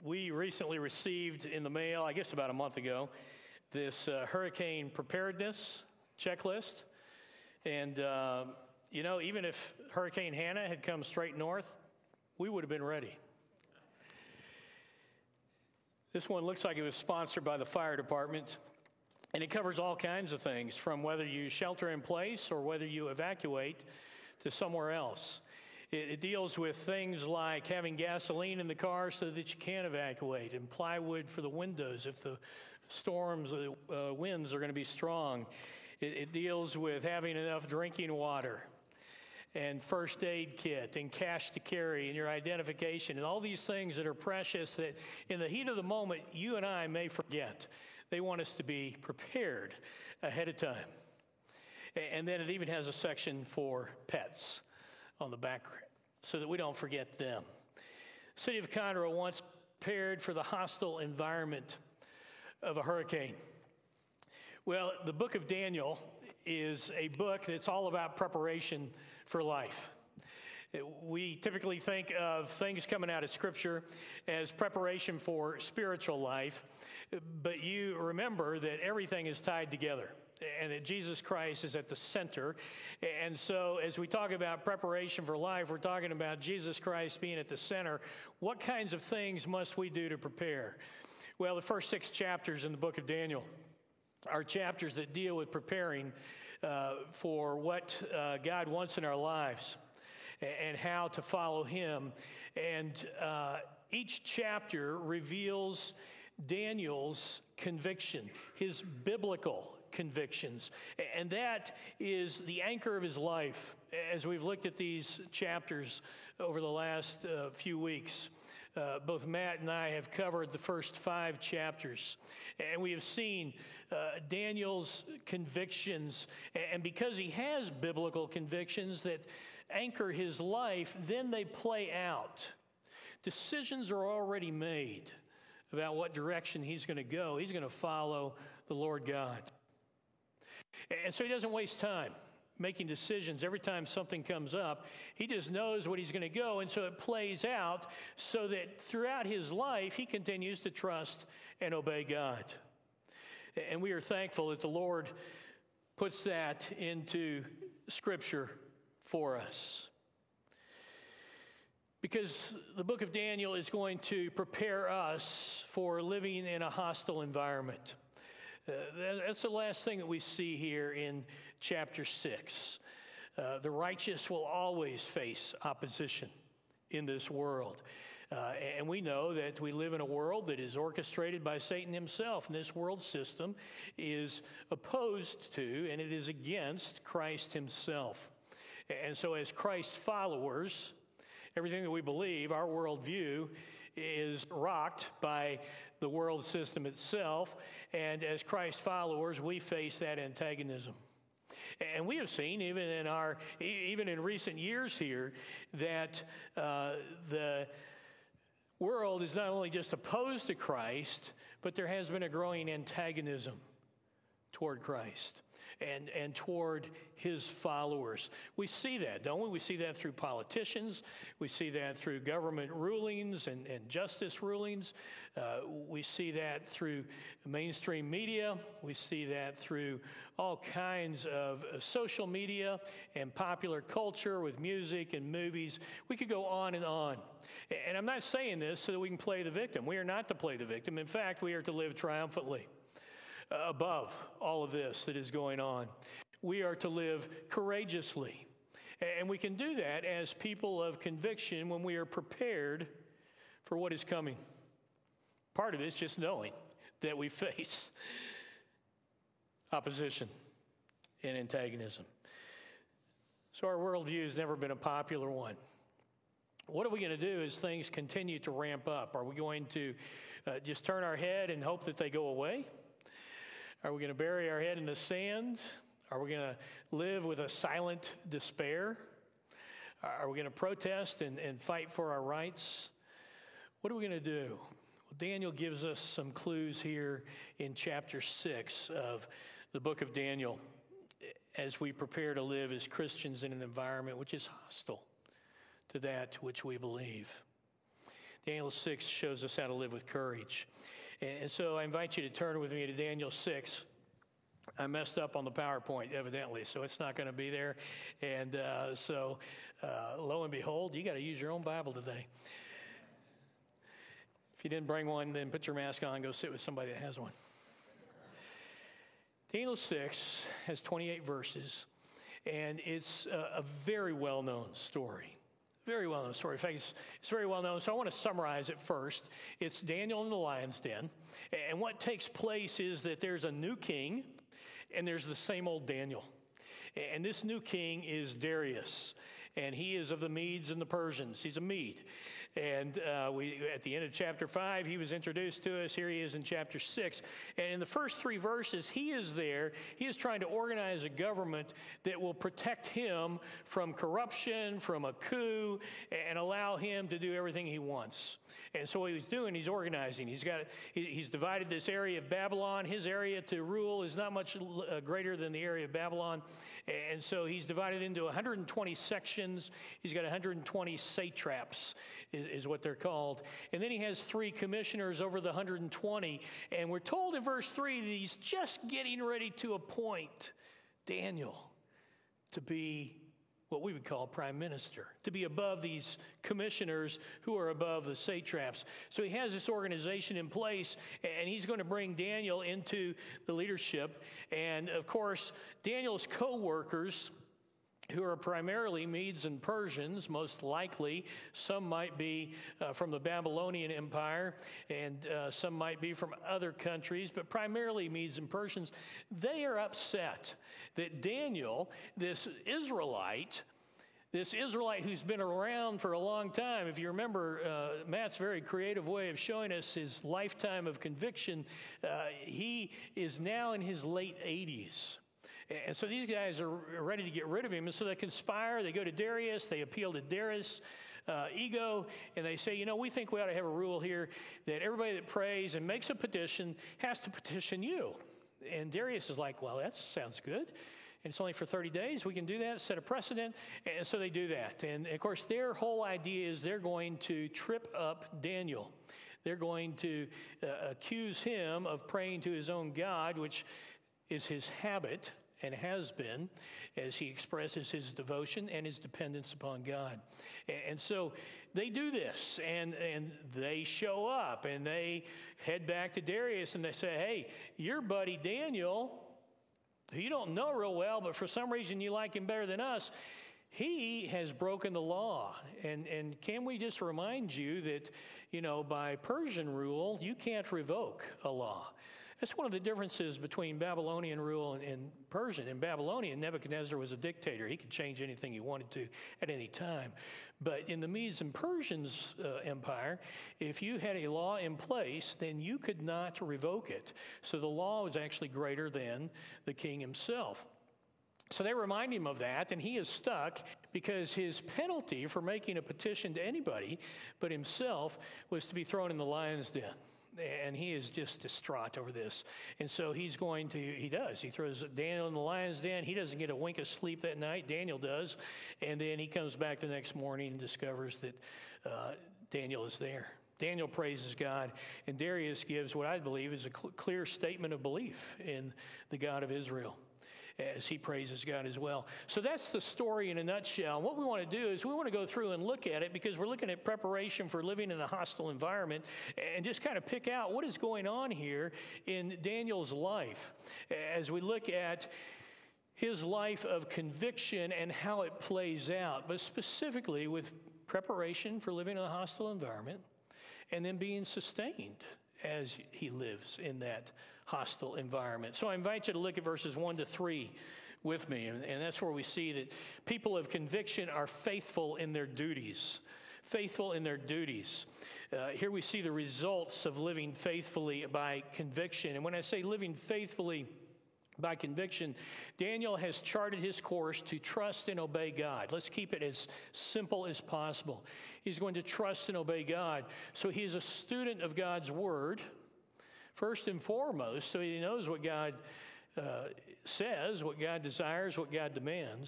We recently received in the mail, I guess about a month ago, this hurricane preparedness checklist. And, even if Hurricane Hannah had come straight north, we would have been ready. This one looks like it was sponsored by the fire department, and it covers all kinds of things, from whether you shelter in place or whether you evacuate to somewhere else. It deals with things like having gasoline in the car so that you can evacuate, and plywood for the windows if the storms, winds are going to be strong. It deals with having enough drinking water and first aid kit and cash to carry and your identification and all these things that are precious that in the heat of the moment you and I may forget. They want us to be prepared ahead of time. And then it even has a section for pets on the back so that we don't forget them. City of Conroe once prepared for the hostile environment of a hurricane. Well, the book of Daniel is a book that's all about preparation for life. We typically think of things coming out of Scripture as preparation for spiritual life, but you remember that everything is tied together and that Jesus Christ is at the center. And so as we talk about preparation for life, we're talking about Jesus Christ being at the center. What kinds of things must we do to prepare? Well, the first 6 chapters in the book of Daniel are chapters that deal with preparing for what God wants in our lives and how to follow Him. And each chapter reveals Daniel's conviction, his biblical convictions. And that is the anchor of his life as we've looked at these chapters over the last few weeks. Both Matt and I have covered the first 5 chapters, and we have seen Daniel's convictions. And because he has biblical convictions that anchor his life, then they play out. Decisions are already made about what direction he's going to go. He's going to follow the Lord God. And so he doesn't waste time making decisions every time something comes up. He just knows what he's going to go, and so it plays out so that throughout his life, he continues to trust and obey God. And we are thankful that the Lord puts that into Scripture for us. Because the book of Daniel is going to prepare us for living in a hostile environment. That's the last thing that we see here in chapter 6. The righteous will always face opposition in this world. And we know that we live in a world that is orchestrated by Satan himself. And this world system is opposed to and it is against Christ himself. And so as Christ followers, everything that we believe, our worldview, is rocked by the world system itself. And as Christ followers, we face that antagonism. And we have seen, even in recent years here, that the world is not only just opposed to Christ, but there has been a growing antagonism toward Christ and toward his followers. We see that, don't we? We see that through politicians. We see that through government rulings and justice rulings. We see that through mainstream media. We see that through all kinds of social media and popular culture with music and movies. We could go on and on. And I'm not saying this so that we can play the victim. We are not to play the victim. In fact, we are to live triumphantly above all of this that is going on. We are to live courageously. And we can do that as people of conviction when we are prepared for what is coming. Part of it is just knowing that we face opposition and antagonism. So our worldview has never been a popular one. What are we going to do as things continue to ramp up? Are we going to just turn our head and hope that they go away? Are we going to bury our head in the sand? Are we going to live with a silent despair? Are we going to protest and fight for our rights? What are we going to do? Well, Daniel gives us some clues here in chapter 6 of the book of Daniel as we prepare to live as Christians in an environment which is hostile to that which we believe. Daniel 6 shows us how to live with courage. And so I invite you to turn with me to Daniel 6. I messed up on the PowerPoint, evidently, so it's not going to be there. And lo and behold, you got to use your own Bible today. If you didn't bring one, then put your mask on and go sit with somebody that has one. Daniel 6 has 28 verses, and it's a very well-known story. Very well-known story. In fact, it's very well-known, so I want to summarize it first. It's Daniel in the lion's den, and what takes place is that there's a new king, and there's the same old Daniel. And this new king is Darius, and he is of the Medes and the Persians. He's a Mede. And at the end of chapter 5, he was introduced to us. Here he is in chapter 6. And in the first 3 verses, he is there. He is trying to organize a government that will protect him from corruption, from a coup, and allow him to do everything he wants. And so what he's doing, he's organizing. He's divided this area of Babylon. His area to rule is not much greater than the area of Babylon. And so he's divided into 120 sections. He's got 120 satraps, is what they're called. And then he has 3 commissioners over the 120. And we're told in verse 3 that he's just getting ready to appoint Daniel to be what we would call prime minister, to be above these commissioners who are above the satraps. So he has this organization in place, and he's going to bring Daniel into the leadership. And of course, Daniel's co-workers, who are primarily Medes and Persians, most likely. Some might be from the Babylonian Empire, and some might be from other countries, but primarily Medes and Persians. They are upset that Daniel, this Israelite who's been around for a long time, if you remember Matt's very creative way of showing us his lifetime of conviction, he is now in his late 80s. And so these guys are ready to get rid of him. And so they conspire. They go to Darius. They appeal to Darius' ego. And they say, we think we ought to have a rule here that everybody that prays and makes a petition has to petition you. And Darius is like, well, that sounds good. And it's only for 30 days. We can do that, set a precedent. And so they do that. And, of course, their whole idea is they're going to trip up Daniel. They're going to accuse him of praying to his own God, which is his habit and has been, as he expresses his devotion and his dependence upon God. And so they do this, and they show up, and they head back to Darius, and they say, hey, your buddy Daniel, who you don't know real well, but for some reason you like him better than us, he has broken the law. And can we just remind you that, by Persian rule, you can't revoke a law. That's one of the differences between Babylonian rule and Persian. In Babylonian, Nebuchadnezzar was a dictator. He could change anything he wanted to at any time. But in the Medes and Persians empire, if you had a law in place, then you could not revoke it. So the law was actually greater than the king himself. So they remind him of that, and he is stuck because his penalty for making a petition to anybody but himself was to be thrown in the lion's den. And he is just distraught over this. And so he throws Daniel in the lion's den. He doesn't get a wink of sleep that night. Daniel does. And then he comes back the next morning and discovers that Daniel is there. Daniel praises God, and Darius gives what I believe is a clear statement of belief in the God of Israel, as he praises God as well. So that's the story in a nutshell. And what we want to do is we want to go through and look at it, because we're looking at preparation for living in a hostile environment, and just kind of pick out what is going on here in Daniel's life as we look at his life of conviction and how it plays out, but specifically with preparation for living in a hostile environment and then being sustained as he lives in that hostile environment. So I invite you to look at verses 1 to 3 with me, and that's where we see that people of conviction are faithful in their duties. Faithful in their duties. Here we see the results of living faithfully by conviction. And when I say living faithfully by conviction, Daniel has charted his course to trust and obey God. Let's keep it as simple as possible. He's going to trust and obey God. So he is a student of God's word, first and foremost, so he knows what God says, what God desires, what God demands.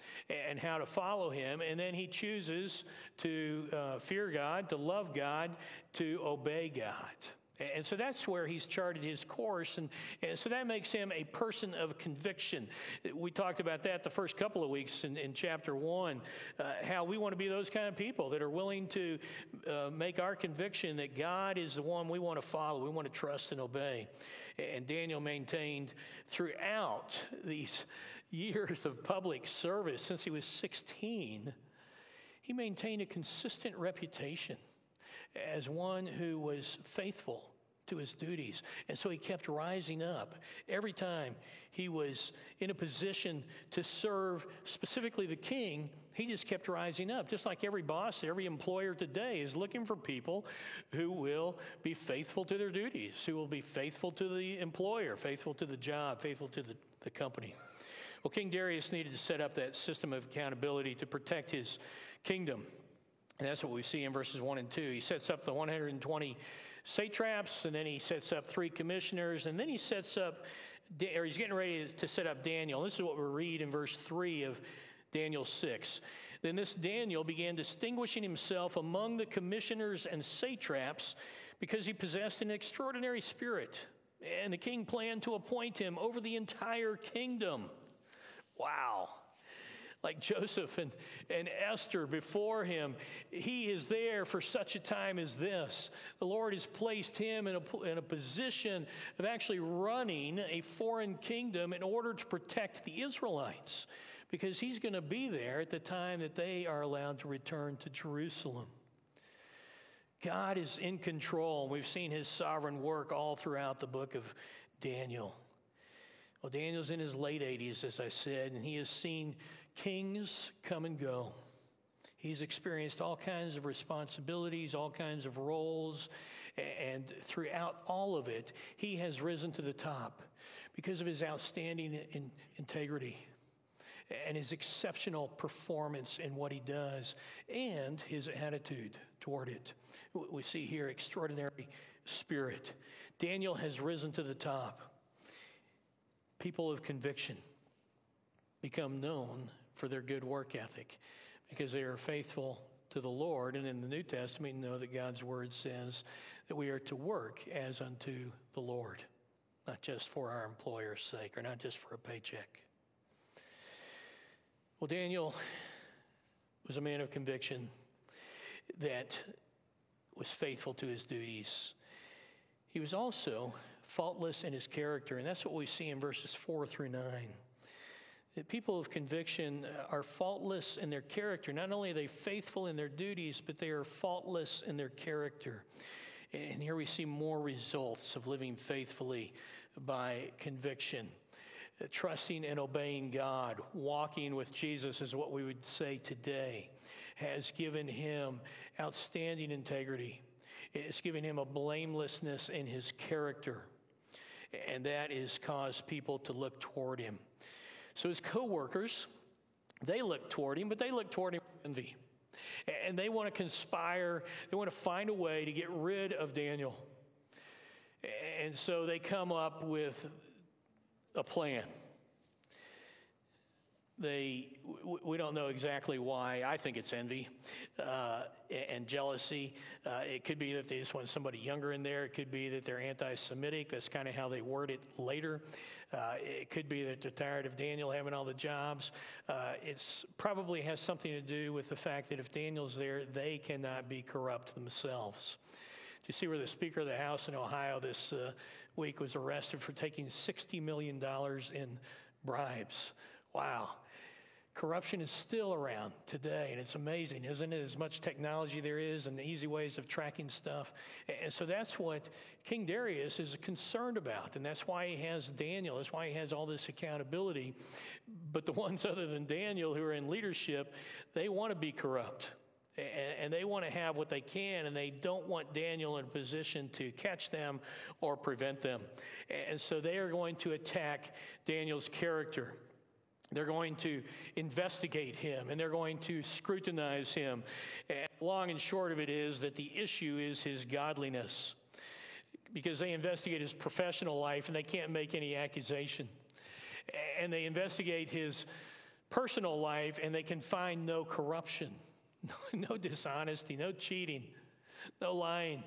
and how to follow him. And then he chooses to fear God, to love God, to obey God. And so that's where he's charted his course. And so that makes him a person of conviction. We talked about that the first couple of weeks in chapter 1, how we want to be those kind of people that are willing to make our conviction that God is the one we want to follow, we want to trust and obey. And Daniel maintained throughout these years of public service, since he was 16, he maintained a consistent reputation as one who was faithful to his duties. And so he kept rising up. Every time he was in a position to serve specifically the king, he just kept rising up. Just like every boss, every employer today is looking for people who will be faithful to their duties, who will be faithful to the employer, faithful to the job, faithful to the company. Well, King Darius needed to set up that system of accountability to protect his kingdom. And that's what we see in verses 1 and 2. He sets up the 120 satraps, and then he sets up 3 commissioners, and then he sets up, or he's getting ready to set up Daniel. This is what we read in verse 3 of Daniel 6. Then this Daniel began distinguishing himself among the commissioners and satraps because he possessed an extraordinary spirit, and the king planned to appoint him over the entire kingdom. Wow. Like Joseph and Esther before him, he is there for such a time as this. The Lord has placed him in a position of actually running a foreign kingdom in order to protect the Israelites, because he's going to be there at the time that they are allowed to return to Jerusalem. God is in control. We've seen his sovereign work all throughout the book of Daniel. Well, Daniel's in his late 80s, as I said, and he has seen kings come and go. He's experienced all kinds of responsibilities, all kinds of roles, and throughout all of it, he has risen to the top because of his outstanding integrity and his exceptional performance in what he does and his attitude toward it. We see here extraordinary spirit. Daniel has risen to the top. People of conviction become known for their good work ethic because they are faithful to the Lord. And in the New Testament, we know that God's word says that we are to work as unto the Lord, not just for our employer's sake or not just for a paycheck. Well, Daniel was a man of conviction that was faithful to his duties. He was also faultless in his character, and that's what we see in verses 4 through 9. The people of conviction are faultless in their character. Not only are they faithful in their duties, but they are faultless in their character. And here we see more results of living faithfully by conviction. Trusting and obeying God, walking with Jesus is what we would say today, has given him outstanding integrity. It's given him a blamelessness in his character, and that has caused people to look toward him. So his co-workers, they look toward him, but they look toward him with envy. And they want to conspire, they want to find a way to get rid of Daniel. And so they come up with a plan. We don't know exactly why. I think it's envy and jealousy. It could be that they just want somebody younger in there. It could be that they're anti-Semitic. That's kind of how they word it later. It could be that they're tired of Daniel having all the jobs. It's probably has something to do with the fact that if Daniel's there, they cannot be corrupt themselves. Do you see where the Speaker of the House in Ohio this week was arrested for taking $60 million in bribes? Wow. Corruption is still around today, and it's amazing, isn't it? As much technology there is and the easy ways of tracking stuff. And so that's what King Darius is concerned about, and that's why he has Daniel. That's why he has all this accountability. But the ones other than Daniel who are in leadership, they want to be corrupt. And they want to have what they can, and they don't want Daniel in a position to catch them or prevent them. And so they are going to attack Daniel's character. They're going to investigate him, and they're going to scrutinize him. And long and short of it is that the issue is his godliness, because they investigate his professional life, and they can't make any accusation. And they investigate his personal life, and they can find no corruption, no dishonesty, no cheating, no lying.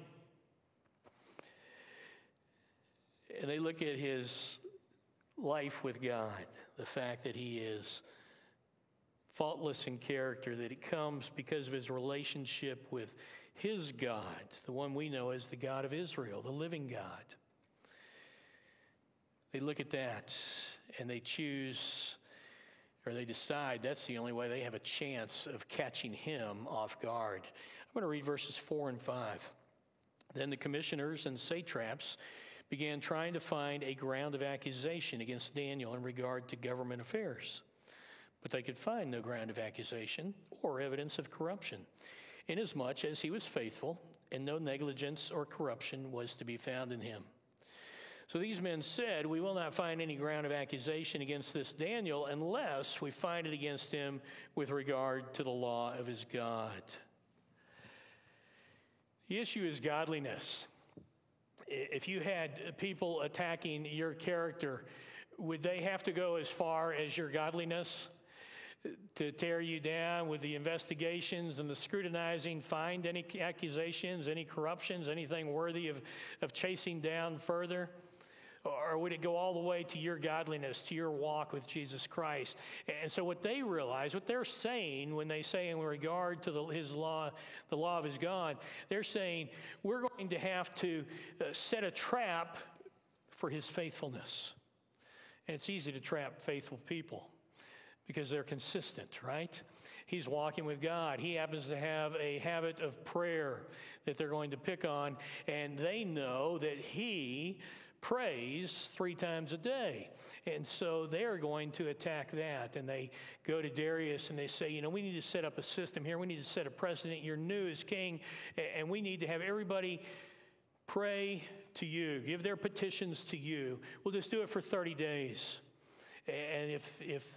And they look at his life with God, the fact that he is faultless in character, that it comes because of his relationship with his God, the one we know as the God of Israel, the living God. They look at that and they choose, or they decide that's the only way they have a chance of catching him off guard. I'm going to read verses 4 and 5. Then the commissioners and satraps began trying to find a ground of accusation against Daniel in regard to government affairs. But they could find no ground of accusation or evidence of corruption, inasmuch as he was faithful, and no negligence or corruption was to be found in him. So these men said, "We will not find any ground of accusation against this Daniel unless we find it against him with regard to the law of his God." The issue is godliness. If you had people attacking your character, would they have to go as far as your godliness to tear you down with the investigations and the scrutinizing, find any accusations, any corruptions, anything worthy of chasing down further? Or would it go all the way to your godliness, to your walk with Jesus Christ? And so what they realize, what they're saying when they say in regard to his law, the law of his God, they're saying we're going to have to set a trap for his faithfulness. And it's easy to trap faithful people because they're consistent, right? He's walking with God. He happens to have a habit of prayer that they're going to pick on, and they know that he prays 3 times a day. And so they're going to attack that. And they go to Darius and they say, we need to set up a system here. We need to set a precedent. You're new as king, and we need to have everybody pray to you, give their petitions to you. We'll just do it for 30 days. And if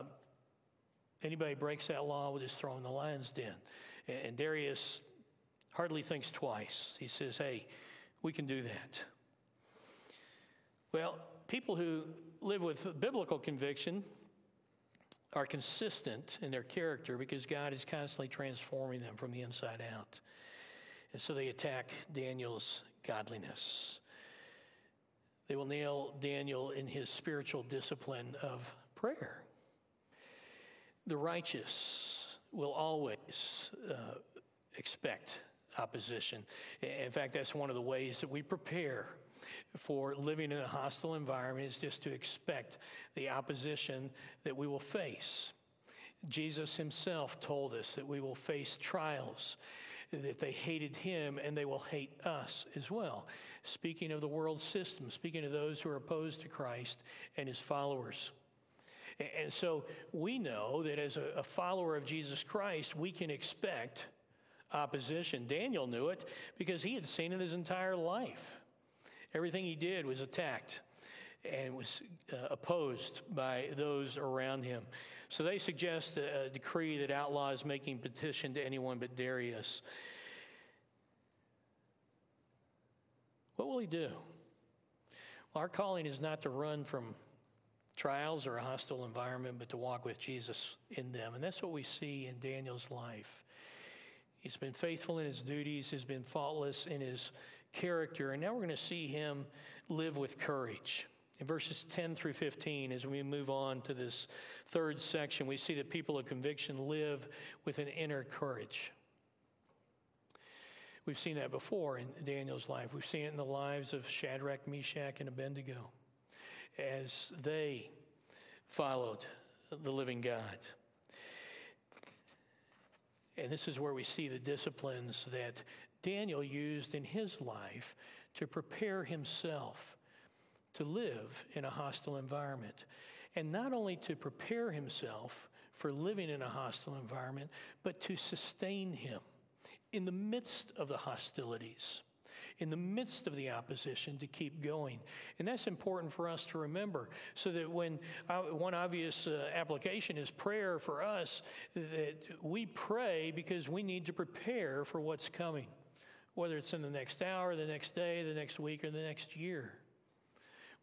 anybody breaks that law, we'll just throw them in the lion's den. And Darius hardly thinks twice. He says, hey, we can do that. Well, people who live with biblical conviction are consistent in their character because God is constantly transforming them from the inside out. And so they attack Daniel's godliness. They will nail Daniel in his spiritual discipline of prayer. The righteous will always expect opposition. In fact, that's one of the ways that we prepare for living in a hostile environment, is just to expect the opposition that we will face. Jesus himself told us that we will face trials, that they hated him and they will hate us as well. Speaking of the world system, speaking of those who are opposed to Christ and his followers. And so we know that as a follower of Jesus Christ, we can expect opposition. Daniel knew it because he had seen it his entire life. Everything he did was attacked and was opposed by those around him. So they suggest a decree that outlaws making petition to anyone but Darius. What will he do? Well, our calling is not to run from trials or a hostile environment, but to walk with Jesus in them. And that's what we see in Daniel's life. He's been faithful in his duties. He's been faultless in his character. And now we're going to see him live with courage. In verses 10 through 15, as we move on to this third section, we see that people of conviction live with an inner courage. We've seen that before in Daniel's life. We've seen it in the lives of Shadrach, Meshach, and Abednego as they followed the living God. And this is where we see the disciplines that Daniel used in his life to prepare himself to live in a hostile environment. And not only to prepare himself for living in a hostile environment, but to sustain him in the midst of the hostilities, in the midst of the opposition, to keep going. And that's important for us to remember, so that when one obvious application is prayer for us, that we pray because we need to prepare for what's coming, whether it's in the next hour, the next day, the next week, or the next year.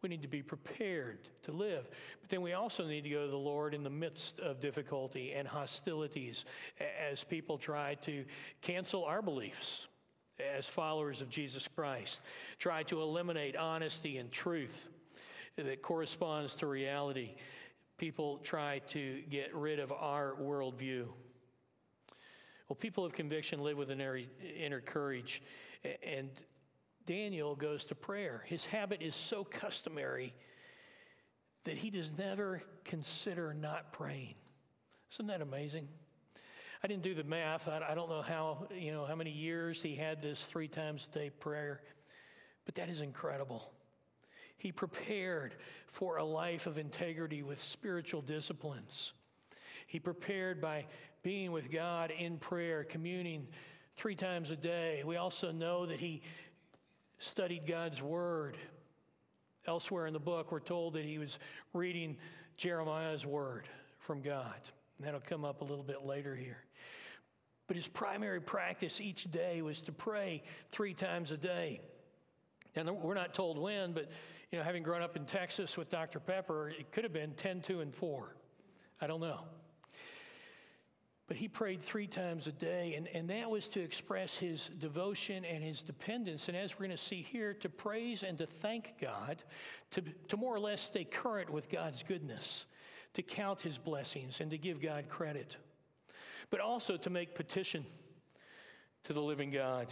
We need to be prepared to live. But then we also need to go to the Lord in the midst of difficulty and hostilities as people try to cancel our beliefs as followers of Jesus Christ, try to eliminate honesty and truth that corresponds to reality. People try to get rid of our worldview. Well, people of conviction live with an inner courage, and Daniel goes to prayer. His habit is so customary that he does never consider not praying. Isn't that amazing? I didn't do the math. I don't know how many years he had this 3 times a day prayer, but that is incredible. He prepared for a life of integrity with spiritual disciplines. He prepared by being with God in prayer, communing 3 times a day. We also know that he studied God's word. Elsewhere in the book, we're told that he was reading Jeremiah's word from God. And that'll come up a little bit later here. But his primary practice each day was to pray 3 times a day. And we're not told when, but having grown up in Texas with Dr. Pepper, it could have been 10, 2, and 4. I don't know. But he prayed 3 times a day, and that was to express his devotion and his dependence. And as we're going to see here, to praise and to thank God, to more or less stay current with God's goodness, to count his blessings and to give God credit, but also to make petition to the living God.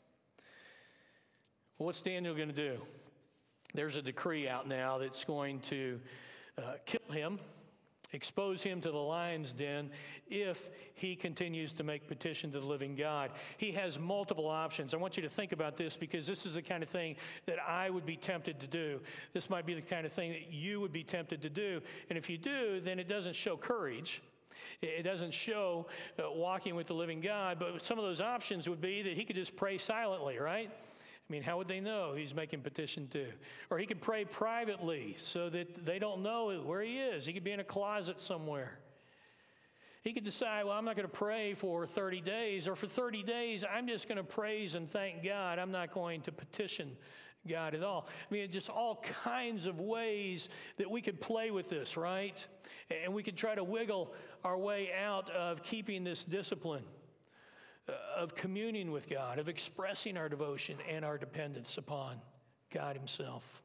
Well, what's Daniel going to do? There's a decree out now that's going to kill him, expose him to the lion's den if he continues to make petition to the living God. He has multiple options. I want you to think about this, because this is the kind of thing that I would be tempted to do. This might be the kind of thing that you would be tempted to do. And if you do, then it doesn't show courage. It doesn't show walking with the living God. But some of those options would be that he could just pray silently, right? I mean, how would they know he's making petition to? Or he could pray privately so that they don't know where he is. He could be in a closet somewhere. He could decide, well, I'm not going to pray for 30 days, or for 30 days, I'm just going to praise and thank God. I'm not going to petition God at all. I mean, just all kinds of ways that we could play with this, right? And we could try to wiggle our way out of keeping this discipline, of communing with God, of expressing our devotion and our dependence upon God himself.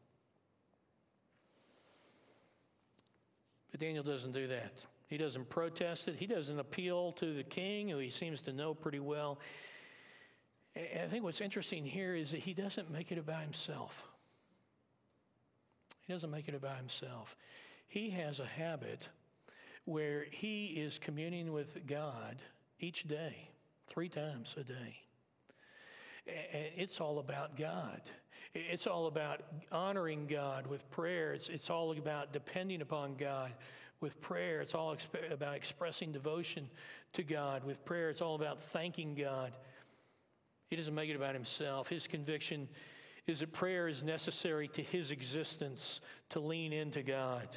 But Daniel doesn't do that. He doesn't protest it. He doesn't appeal to the king, who he seems to know pretty well. And I think what's interesting here is that he doesn't make it about himself. He doesn't make it about himself. He has a habit where he is communing with God each day, 3 times a day. And it's all about God. It's all about honoring God with prayer. It's all about depending upon God with prayer. It's all about expressing devotion to God with prayer. It's all about thanking God. He doesn't make it about himself. His conviction is that prayer is necessary to his existence, to lean into God.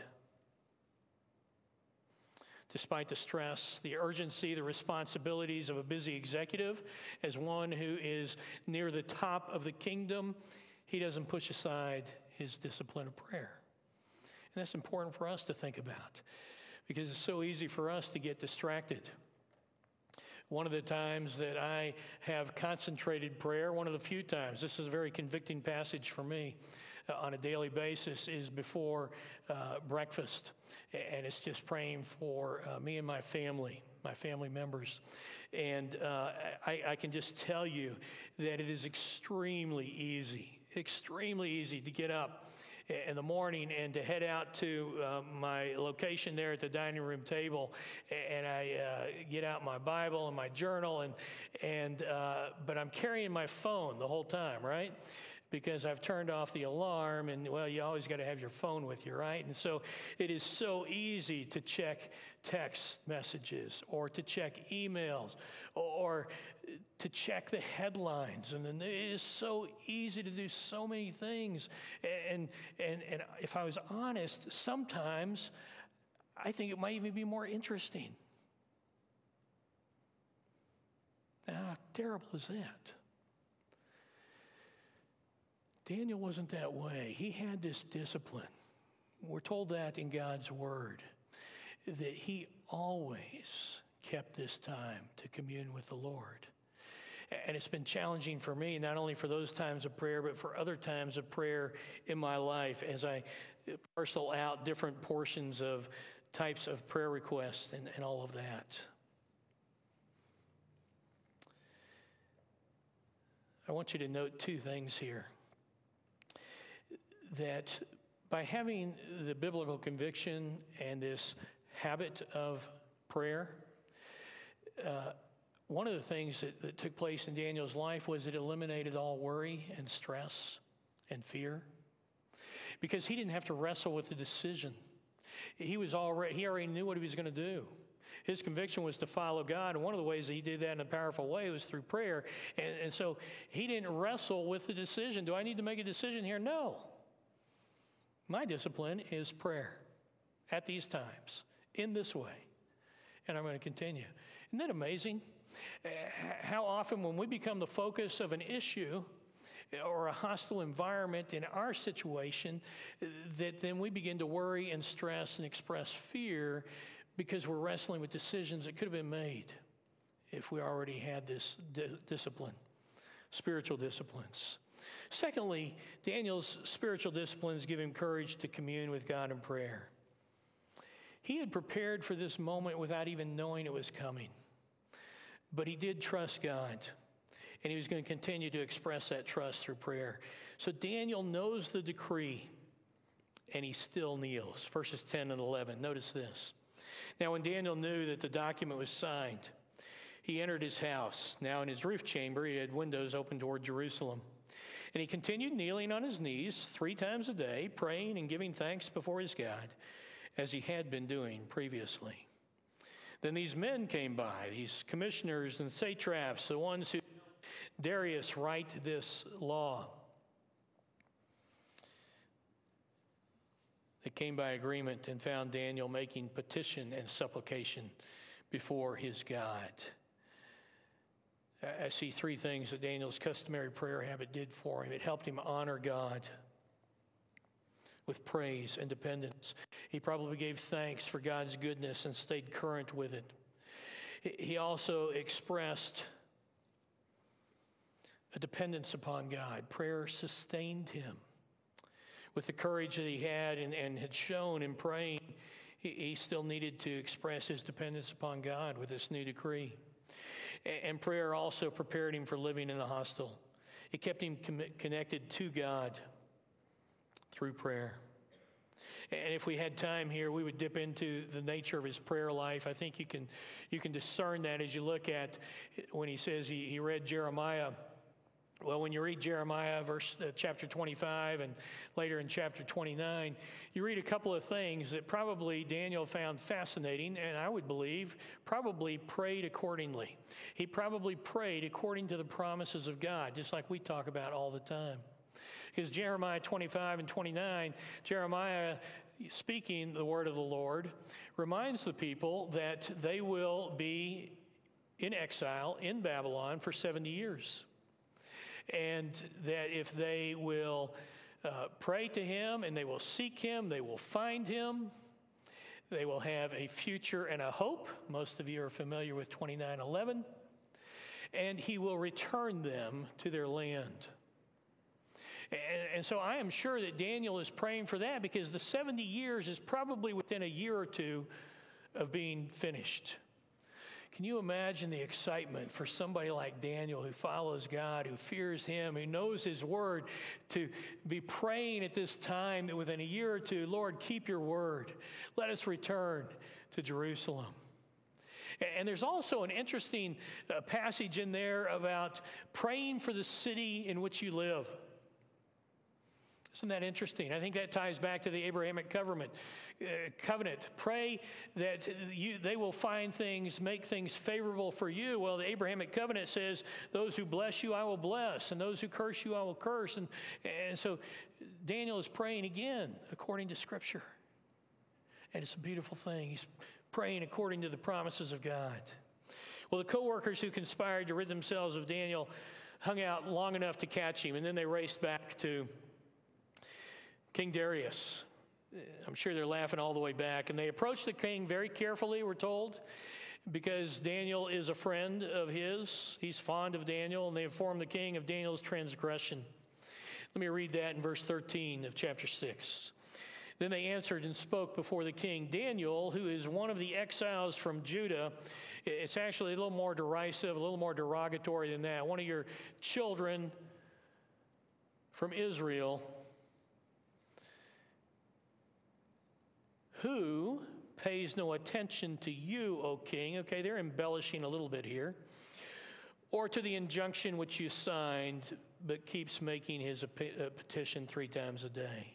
Despite the stress, the urgency, the responsibilities of a busy executive, as one who is near the top of the kingdom, he doesn't push aside his discipline of prayer. And that's important for us to think about, because it's so easy for us to get distracted. One of the times that I have concentrated prayer, one of the few times, this is a very convicting passage for me on a daily basis, is before breakfast. And it's just praying for me and my family members. And I can just tell you that it is extremely easy to get up in the morning and to head out to my location there at the dining room table, and I get out my Bible and my journal, but I'm carrying my phone the whole time, right? Because I've turned off the alarm, and well, you always got to have your phone with you, right? And so it is so easy to check text messages, or to check emails, or to check the headlines. And then it is so easy to do so many things. And if I was honest, sometimes I think it might even be more interesting. How terrible is that? Daniel wasn't that way. He had this discipline. We're told that in God's Word, that he always kept this time to commune with the Lord. And it's been challenging for me, not only for those times of prayer, but for other times of prayer in my life as I parcel out different portions of types of prayer requests and all of that. I want you to note two things here. That by having the biblical conviction and this habit of prayer, one of the things that took place in Daniel's life was it eliminated all worry and stress and fear, because he didn't have to wrestle with the decision. He already knew what he was going to do. His conviction was to follow God, and one of the ways that he did that in a powerful way was through prayer. And so he didn't wrestle with the decision. Do I need to make a decision here? No. My discipline is prayer at these times, in this way. And I'm going to continue. Isn't that amazing? How often when we become the focus of an issue or a hostile environment in our situation, that then we begin to worry and stress and express fear because we're wrestling with decisions that could have been made if we already had this discipline, spiritual disciplines. Secondly, Daniel's spiritual disciplines give him courage to commune with God in prayer. He had prepared for this moment without even knowing it was coming. But he did trust God, and he was going to continue to express that trust through prayer. So Daniel knows the decree, and he still kneels. Verses 10 and 11. Notice this. Now, when Daniel knew that the document was signed, he entered his house. Now, in his roof chamber, he had windows open toward Jerusalem. And he continued kneeling on his knees 3 times a day, praying and giving thanks before his God, as he had been doing previously. Then these men came by, these commissioners and satraps, the ones who Darius write this law. They came by agreement and found Daniel making petition and supplication before his God. I see 3 things that Daniel's customary prayer habit did for him. It helped him honor God with praise and dependence. He probably gave thanks for God's goodness and stayed current with it. He also expressed a dependence upon God. Prayer sustained him. With the courage that he had and had shown in praying, he still needed to express his dependence upon God with this new decree. And prayer also prepared him for living in the hostile. It kept him connected to God through prayer. And if we had time here, we would dip into the nature of his prayer life. I think you can discern that as you look at when he says he read Jeremiah. Well, when you read Jeremiah, chapter 25, and later in chapter 29, you read a couple of things that probably Daniel found fascinating, and I would believe probably prayed accordingly. He probably prayed according to the promises of God, just like we talk about all the time. Because Jeremiah 25 and 29, Jeremiah, speaking the word of the Lord, reminds the people that they will be in exile in Babylon for 70 years. And that if they will pray to him and they will seek him, they will find him, they will have a future and a hope. Most of you are familiar with 29:11. And he will return them to their land. And so I am sure that Daniel is praying for that, because the 70 years is probably within a year or two of being finished. Can you imagine the excitement for somebody like Daniel, who follows God, who fears him, who knows his word, to be praying at this time that within a year or two, Lord, keep your word. Let us return to Jerusalem. And there's also an interesting passage in there about praying for the city in which you live. Isn't that interesting? I think that ties back to the Abrahamic covenant. Pray that they will find things, make things favorable for you. Well, the Abrahamic covenant says, those who bless you, I will bless, and those who curse you, I will curse. And so Daniel is praying again according to Scripture. And it's a beautiful thing. He's praying according to the promises of God. Well, the co-workers who conspired to rid themselves of Daniel hung out long enough to catch him, and then they raced back to King Darius. I'm sure they're laughing all the way back. And they approached the king very carefully, we're told, because Daniel is a friend of his. He's fond of Daniel, and they informed the king of Daniel's transgression. Let me read that in verse 13 of chapter 6. Then they answered and spoke before the king. Daniel, who is one of the exiles from Judah, it's actually a little more derisive, a little more derogatory than that. One of your children from Israel, who pays no attention to you, O king. Okay, they're embellishing a little bit here. Or to the injunction which you signed, but keeps making his petition 3 times a day.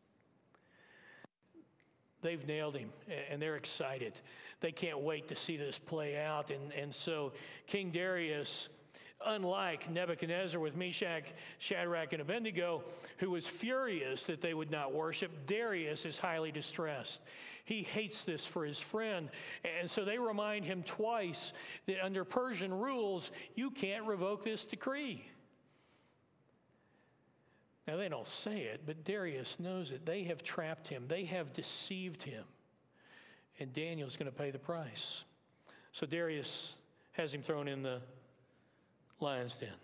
They've nailed him, and they're excited. They can't wait to see this play out. And so King Darius, unlike Nebuchadnezzar with Meshach, Shadrach, and Abednego, who was furious that they would not worship, Darius is highly distressed. He hates this for his friend. And so they remind him twice that under Persian rules, you can't revoke this decree. Now, they don't say it, but Darius knows it. They have trapped him. They have deceived him. And Daniel's going to pay the price. So Darius has him thrown in the lion's den.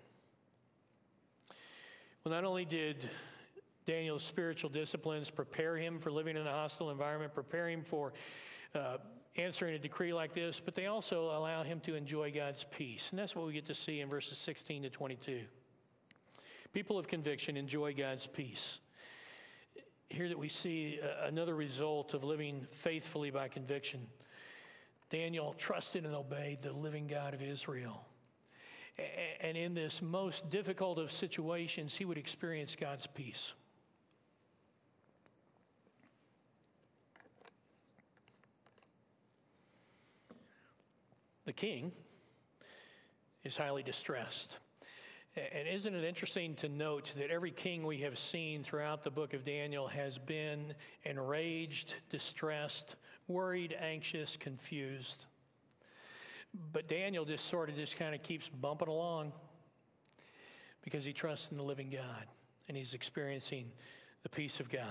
Well, not only did Daniel's spiritual disciplines prepare him for living in a hostile environment, prepare him for answering a decree like this, but they also allow him to enjoy God's peace. And that's what we get to see in verses 16 to 22. People of conviction enjoy God's peace. Here that we see another result of living faithfully by conviction. Daniel trusted and obeyed the living God of Israel. And in this most difficult of situations, he would experience God's peace. The king is highly distressed. And isn't it interesting to note that every king we have seen throughout the book of Daniel has been enraged, distressed, worried, anxious, confused. But Daniel just kind of keeps bumping along because he trusts in the living God and he's experiencing the peace of God.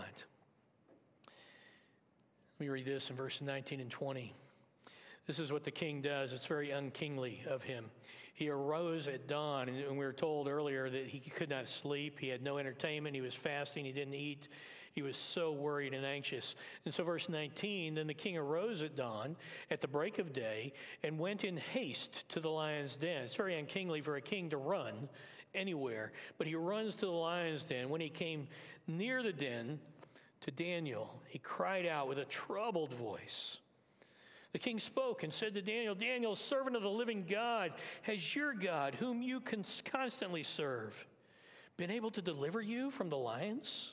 Let me read this in verses 19 and 20. This is what the king does. It's very unkingly of him. He arose at dawn, and we were told earlier that he could not sleep. He had no entertainment. He was fasting. He didn't eat. He was so worried and anxious. And so verse 19, then the king arose at dawn, at the break of day, and went in haste to the lion's den. It's very unkingly for a king to run anywhere, but he runs to the lion's den. When he came near the den to Daniel, he cried out with a troubled voice. The king spoke and said to Daniel, Daniel, servant of the living God, has your God, whom you constantly serve, been able to deliver you from the lions?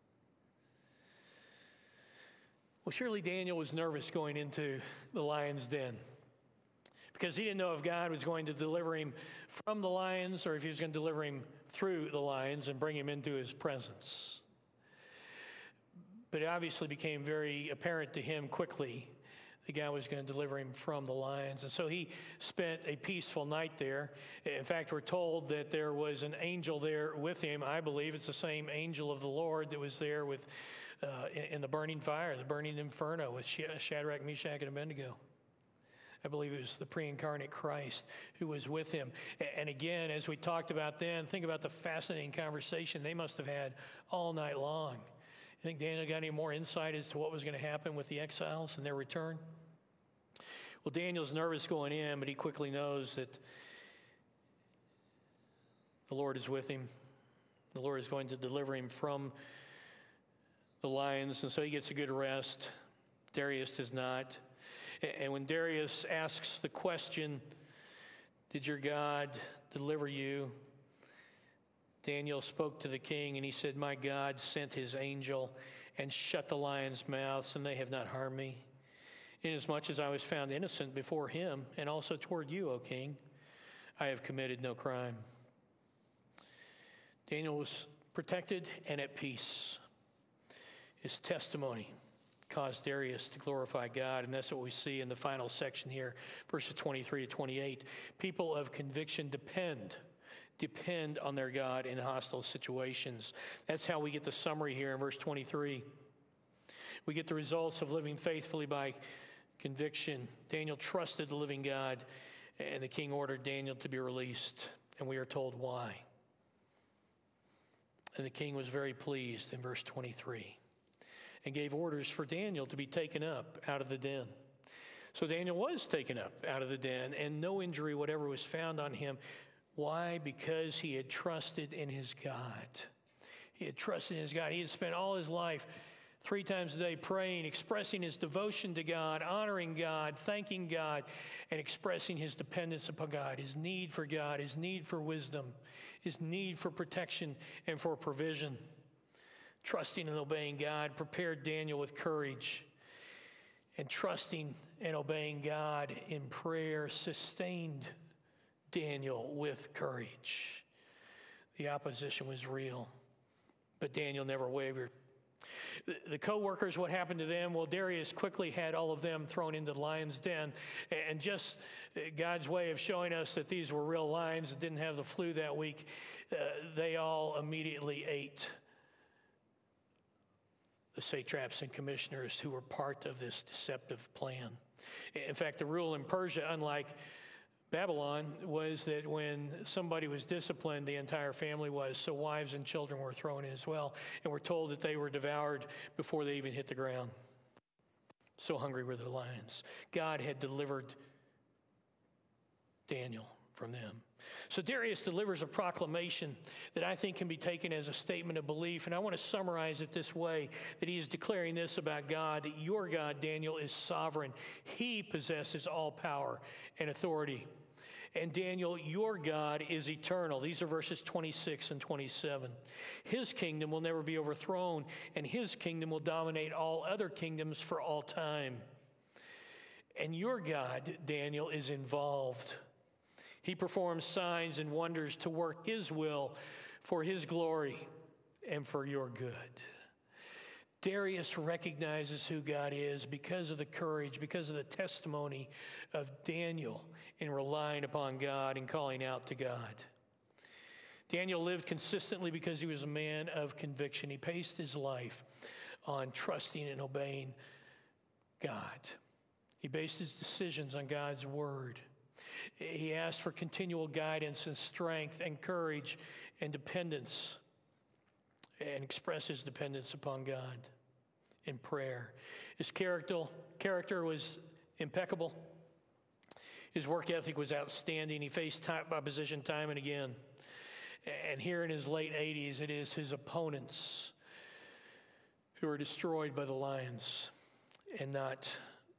Well, surely Daniel was nervous going into the lion's den because he didn't know if God was going to deliver him from the lions or if he was going to deliver him through the lions and bring him into his presence. But it obviously became very apparent to him quickly that God was going to deliver him from the lions. And so he spent a peaceful night there. In fact, we're told that there was an angel there with him. I believe it's the same angel of the Lord that was there with in the burning fire, the burning inferno with Shadrach, Meshach, and Abednego. I believe it was the pre-incarnate Christ who was with him. And again, as we talked about then, think about the fascinating conversation they must have had all night long. You think Daniel got any more insight as to what was going to happen with the exiles and their return? Well, Daniel's nervous going in, but he quickly knows that the Lord is with him. The Lord is going to deliver him from the lions, and so he gets a good rest. Darius does not. And when Darius asks the question, did your God deliver you? Daniel spoke to the king, and he said, my God sent his angel and shut the lions' mouths, and they have not harmed me. Inasmuch as I was found innocent before him, and also toward you, O king, I have committed no crime. Daniel was protected and at peace. His testimony caused Darius to glorify God, and that's what we see in the final section here, verses 23 to 28. People of conviction depend depend on their God in hostile situations. That's how we get the summary here in verse 23. We get the results of living faithfully by conviction. Daniel trusted the living God, and the king ordered Daniel to be released, and we are told why. And the king was very pleased in verse 23 and gave orders for Daniel to be taken up out of the den. So Daniel was taken up out of the den, and no injury whatever was found on him. Why? Because he had trusted in his God. He had trusted in his God. He had spent all his life 3 times a day praying, expressing his devotion to God, honoring God, thanking God, and expressing his dependence upon God, his need for God, his need for wisdom, his need for protection and for provision. Trusting and obeying God prepared Daniel with courage, and trusting and obeying God in prayer sustained Daniel with courage. The opposition was real, but Daniel never wavered. The co-workers, what happened to them? Well, Darius quickly had all of them thrown into the lion's den. And just God's way of showing us that these were real lions that didn't have the flu that week, they all immediately ate the satraps and commissioners who were part of this deceptive plan. In fact, the rule in Persia, unlike Babylon, was that when somebody was disciplined, the entire family was. So wives and children were thrown in as well. And we're told that they were devoured before they even hit the ground. So hungry were the lions. God had delivered Daniel from them. So Darius delivers a proclamation that I think can be taken as a statement of belief. And I want to summarize it this way, that he is declaring this about God, that your God, Daniel, is sovereign. He possesses all power and authority. And Daniel, your God is eternal. These are verses 26 and 27. His kingdom will never be overthrown, and his kingdom will dominate all other kingdoms for all time. And your God, Daniel, is involved. He performs signs and wonders to work his will for his glory and for your good. Darius recognizes who God is because of the courage, because of the testimony of Daniel in relying upon God and calling out to God. Daniel lived consistently because he was a man of conviction. He based his life on trusting and obeying God. He based his decisions on God's word. He asked for continual guidance and strength and courage and dependence, and expressed his dependence upon God in prayer. His character was impeccable. His work ethic was outstanding. He faced opposition time and again. And here in his late 80s, it is his opponents who are destroyed by the lions and not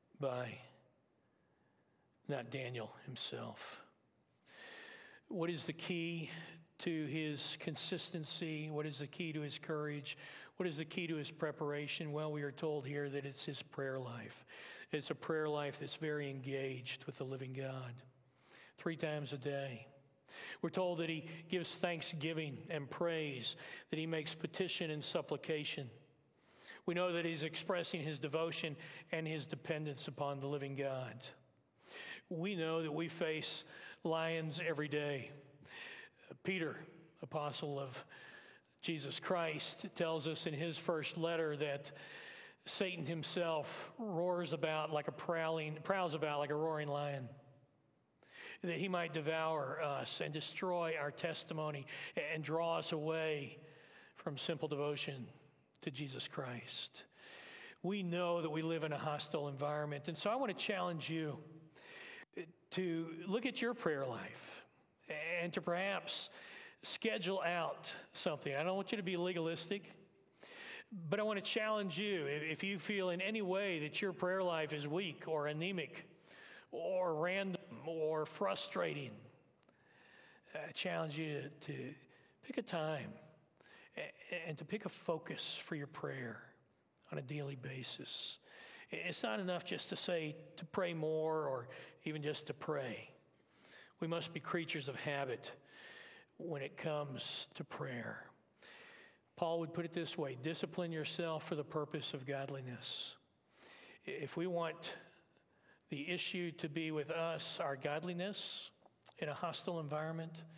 Daniel himself. What is the key to his consistency? What is the key to his courage? What is the key to his preparation? Well, we are told here that it's his prayer life. It's a prayer life that's very engaged with the living God 3 times a day. We're told that he gives thanksgiving and praise, that he makes petition and supplication. We know that he's expressing his devotion and his dependence upon the living God. We know that we face lions every day. Peter, apostle of Jesus Christ, tells us in his first letter that Satan himself prowls about like a roaring lion, that he might devour us and destroy our testimony and draw us away from simple devotion to Jesus Christ. We know that we live in a hostile environment, and so I want to challenge you to look at your prayer life and to perhaps schedule out something. I don't want you to be legalistic, but I want to challenge you. If you feel in any way that your prayer life is weak or anemic or random or frustrating, I challenge you to pick a time and to pick a focus for your prayer on a daily basis. It's not enough just to pray more or even just to pray. We must be creatures of habit when it comes to prayer. Paul would put it this way: discipline yourself for the purpose of godliness. If we want the issue to be with us, our godliness, in a hostile environment,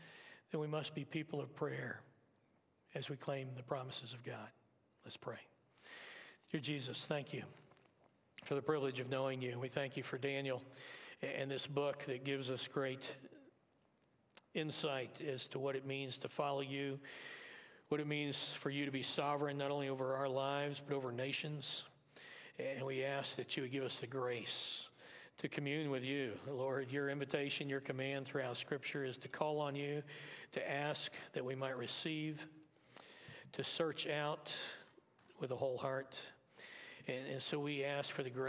then we must be people of prayer as we claim the promises of God. Let's pray. Dear Jesus, thank you for the privilege of knowing you. We thank you for Daniel and this book that gives us great insight as to what it means to follow you, what it means for you to be sovereign not only over our lives but over nations. And we ask that you would give us the grace to commune with you. Lord, your invitation, your command throughout Scripture is to call on you, to ask that we might receive, to search out with a whole heart. And so we ask for the grace